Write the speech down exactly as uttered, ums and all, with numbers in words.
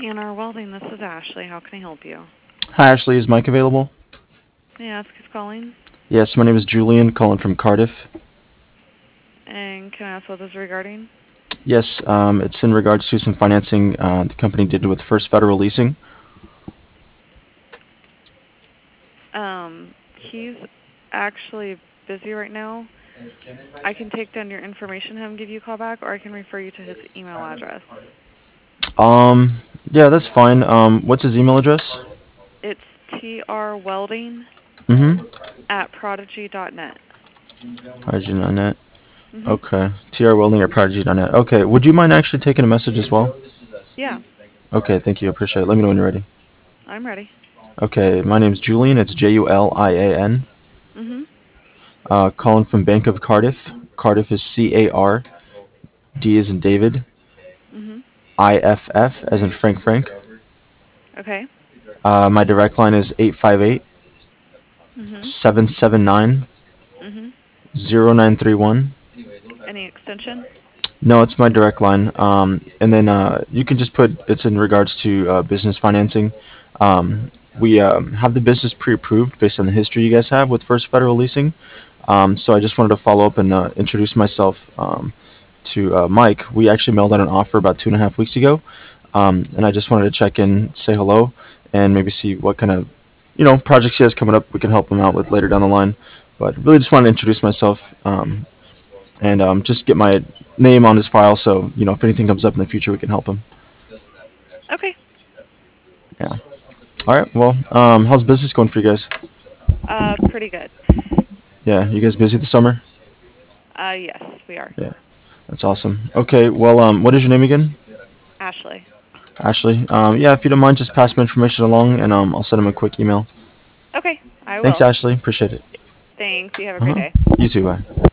T N R Welding, this is Ashley. How can I help you? Hi, Ashley. Is Mike available? May I ask who's calling? Yes, my name is Julian, calling from Cardiff. And can I ask what this is regarding? Yes, um, it's in regards to some financing uh, the company did with First Federal Leasing. Um, he's actually busy right now. I can take down your information, have him give you a call back, or I can refer you to his email address. Um, yeah, that's fine. Um, what's his email address? It's trwelding Mm-hmm. at prodigy dot net. Prodigy dot net. Mm-hmm. Okay. trwelding at prodigy dot net. Okay. Would you mind actually taking a message as well? Yeah, Okay, thank you. Appreciate it. Let me know when you're ready. I'm ready. Okay, my name's Julian. It's J U L I A N. Mm-hmm. Uh, calling from Bank of Cardiff. Cardiff is C A R. D as in David. Mm-hmm. I F F as in Frank Frank. Okay. Uh, my direct line is eight five eight Mm-hmm. seven seven nine Mm-hmm. zero nine three one. Any extension? No, it's my direct line. Um, and then uh, you can just put it's in regards to uh, business financing. Um, we um, have the business pre-approved based on the history you guys have with First Federal Leasing. Um, so I just wanted to follow up and uh, introduce myself um, to uh, Mike. We actually mailed out an offer about two and a half weeks ago, um, and I just wanted to check in, say hello, and maybe see what kind of you know projects he has coming up we can help him out with later down the line. But really, just wanted to introduce myself. Um, and um, just get my name on his file so you know if anything comes up in the future we can help him. Okay. Yeah. All right. Well, um, how's business going for you guys? Uh, pretty good. Yeah. You guys busy this summer? Uh, yes, we are. Yeah. That's awesome. Okay. Well, um, what is your name again? Ashley. Ashley. Um, yeah. If you don't mind, just pass my information along, and um, I'll send him a quick email. Okay, I Thanks, will. Ashley. Appreciate it. Thanks. You have a Uh great huh. day. You too. Bye.